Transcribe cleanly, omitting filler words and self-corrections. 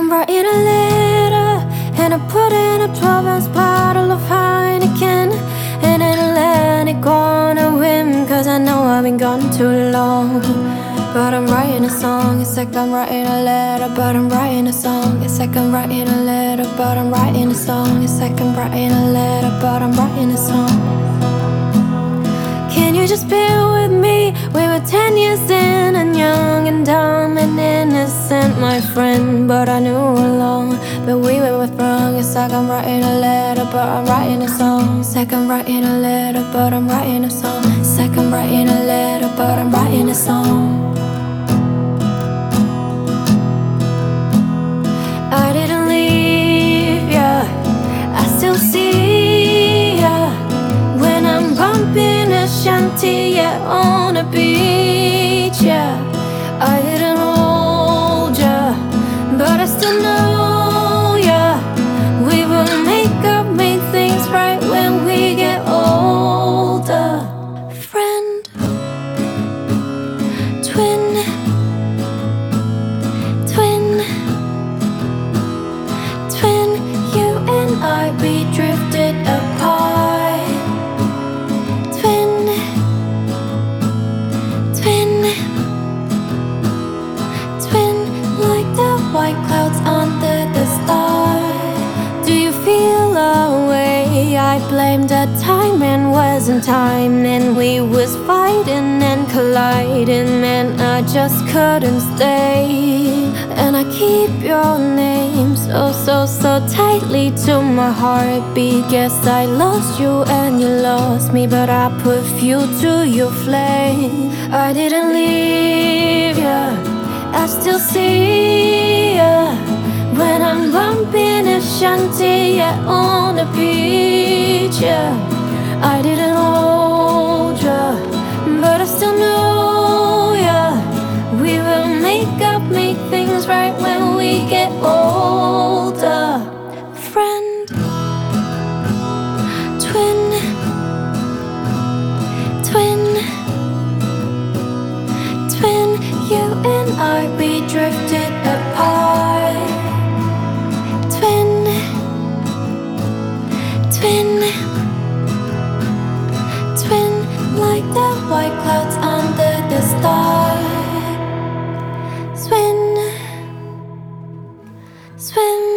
I'm writing a letter, and I put in a 12-ounce bottle of Heineken, and then let it go on a whim, cause I know I've been gone too long. But I'm writing a song, it's like I'm writing a letter. But I'm writing a song, it's like I'm writing a letter. But I'm writing a song, it's like I'm writing a letter. But I'm writing a song. Can you just bear with me? We were 10 years in and young and dumb and innocent, my friend. But I knew along that we were both wrong. It's like I'm writing a letter, but I'm writing a song. It's like I'm writing a letter, but I'm writing a song. It's like I'm writing a letter, but I'm writing a song. I didn't leave ya, I still see ya when I'm bumping a shanty, yeah, on the beach, yeah. I didn't hold ya, but I still know ya. We will make things right when we get older. Friend, twin, we drifted apart. Twin, like the white clouds under the stars. Do you feel a way? I blamed the time and wasn't time, and we was fighting and colliding, man, I just couldn't stay. And I keep your name so tightly to my heartbeat. Guess I lost you and you lost me, but I put fuel to your flame. I didn't leave ya, I still see ya when I'm bumping a shanty, yeah, on the beach, yeah. I didn't hold ya, but I still know ya. We will make things right when we get older. Friend, twin, you and I, we drifted apart. Twin, like the white clouds under the stars. Swim,